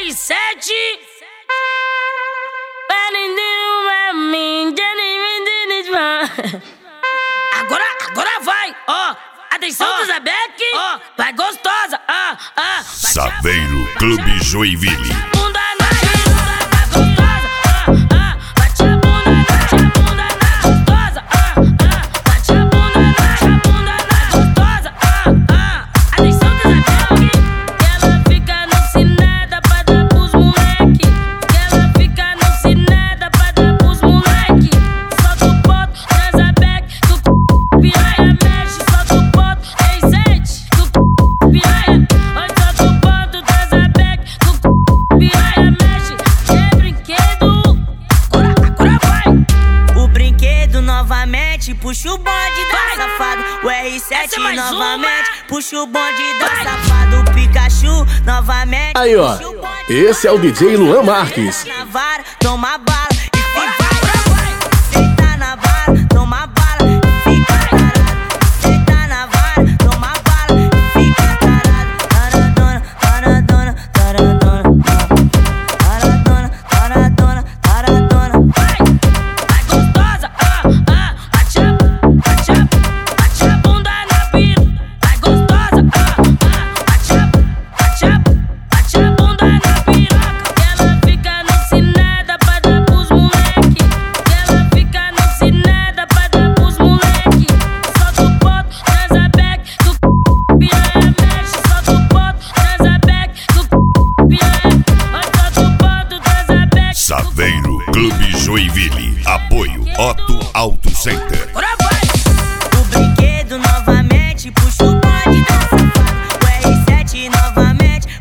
R7. Agora vai, ó. Atenção, Zabeck, ó. Vai gostosa, Saveiro Clube Joinville. Bunda na piroca, vai gostosa, bate a bunda na gostosa, bate a bunda na gostosa, atenção, Zabeck, que ela fica alucinada pra dar pros moleque, que ela fica alucinada pra dar pros moleque. Solta o ponto, Zabeck, do piranha mexe, solta o ponto, R7, do piranha, oi, solta o ponto, Zabeck, do piranha mexe, é brinquedo, agora vai. O brinquedo novamente puxa o bonde do safado. O R7 novamente puxa o bonde do safado. O Pikachu novamente. Aí, ó, esse é o DJ Luan Marques. Na vara, toma bala e fica parado. Senta na vara, toma bala e fica parado. Senta na vara, toma bala e fica parado. Taradona, taradona, taradona, taradona, taradona, taradona. Vai gostosa, bate a bunda na piroca, vai gostosa, bate a bunda na piroca, que ela fica alucinada pra dar pros moleque, que ela fica alucinada pra dar pros moleque. Solta o ponto, Zabeck, do piranha mexe, solta o ponto, Zabeck, do piranha, oi, solta o ponto, Zabeck. Saveiro Clube Joinville. Apoio Otto Auto Center. Agora vai. O brinquedo novamente puxa o bonde do safado. O R7 novamente